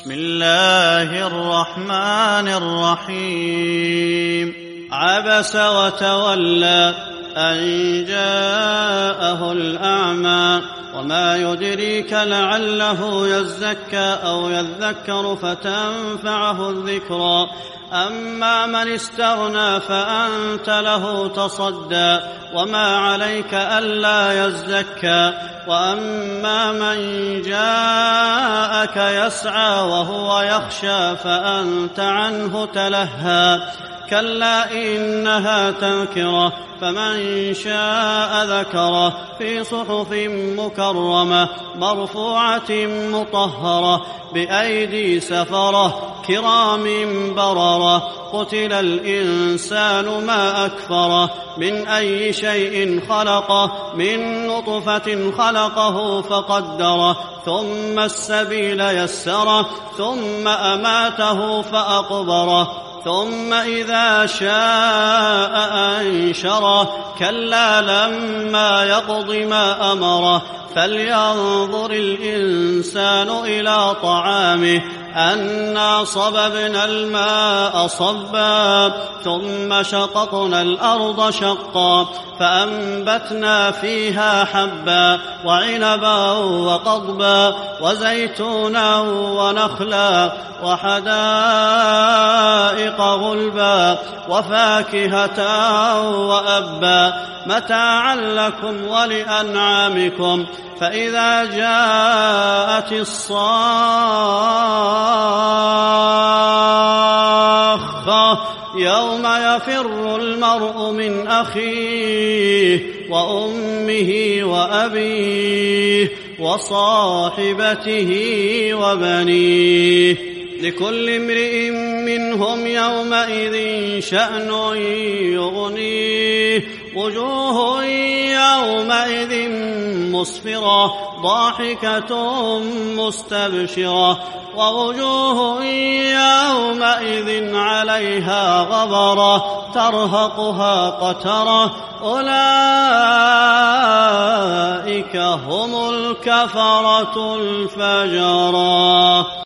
بسم الله الرحمن الرحيم عبس وتولى أن جاءه الأعمى وما يدريك لعله يزكى أو يذكر فتنفعه الذكرى أما من استغنى فأنت له تصدى وما عليك ألا يزكى وأما من جاءك يسعى وهو يخشى فأنت عنه تلهى كلا إنها تذكرة فمن شاء ذكره في صحف مكرمة مرفوعة مطهرة بأيدي سفرة كرام بررة قتل الإنسان ما أكفره من أي شيء خلقه من نطفة خلقه فقدره ثم السبيل يسره ثم أماته فأقبره ثم إذا شاء أنشره كلا لما يقض ما أمره فلينظر الإنسان إلى طعامه أنا صببنا الماء صبا ثم شققنا الأرض شقا فأنبتنا فيها حبا وعنبا وقضبا وزيتونا ونخلا وحدائق غلبا وفاكهة وأبا متاعا لكم ولأنعامكم فإذا جاءت الصاخة يوم يفر المرء من أخيه وأمه وأبيه وصاحبته وبنيه لكل امرئ منهم يومئذ شأن يغنيه وجوه يومئذ مسفرة ضاحكة مستبشرة ووجوه يومئذ عليها غبرة ترهقها قترة أولئك هم الكفرة الفجرة.